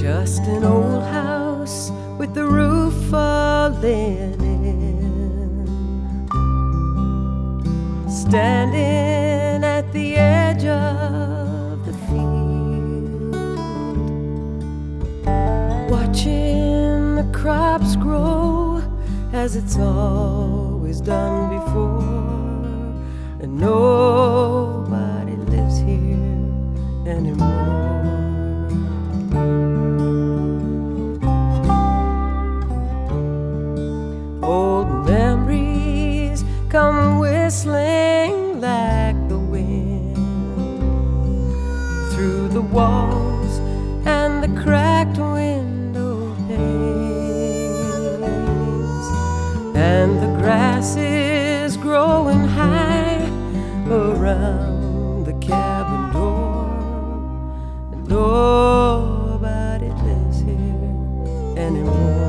Just an old house with the roof falling in, standing at the edge of the field, watching the crops grow as it's always done before, and nobody lives here anymore. Old memories come whistling like the wind through the walls and the cracked window panes, and the grass is growing high around the cabin door, and nobody lives here anymore.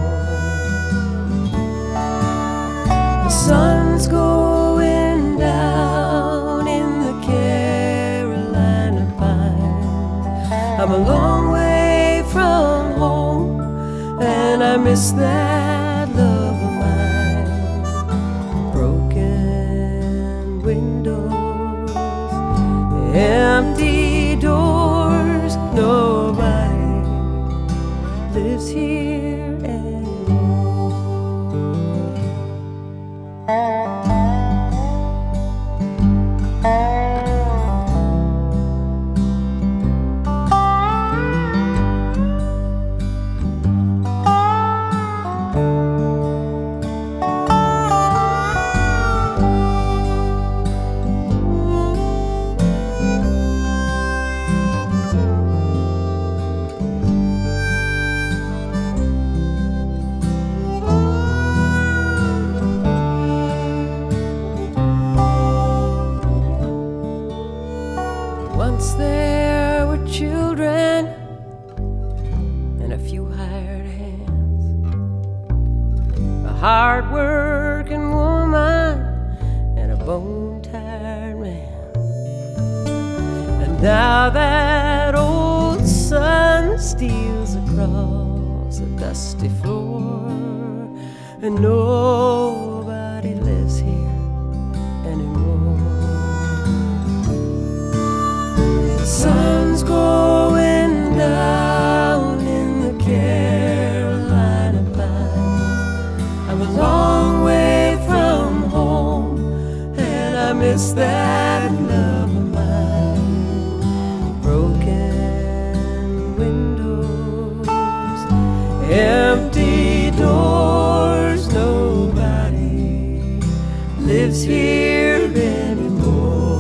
The sun's going down in the Carolina pines. I'm a long way from home, and I miss that love of mine. Broken windows, empty doors, nobody lives here anymore. Once there were children and a few hired hands, a hard-working woman and a bone-tired man. And now that old sun steals across a dusty floor, and nobody lives here anymore. The sun's going down in the Carolina pines. I'm a long way from home, and I miss that love of mine. Broken windows, empty doors, nobody lives here anymore.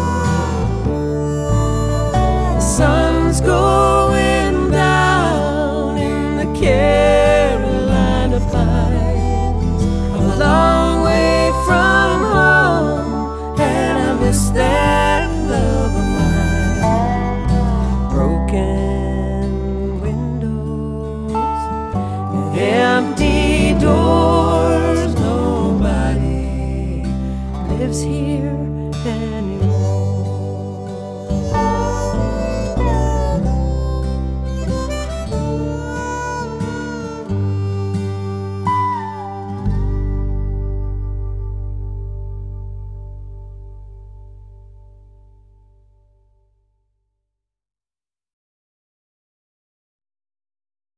Sun's going down in the Carolina pines. I'm a long way from home, and I miss that love of mine. Broken windows and empty doors, nobody lives here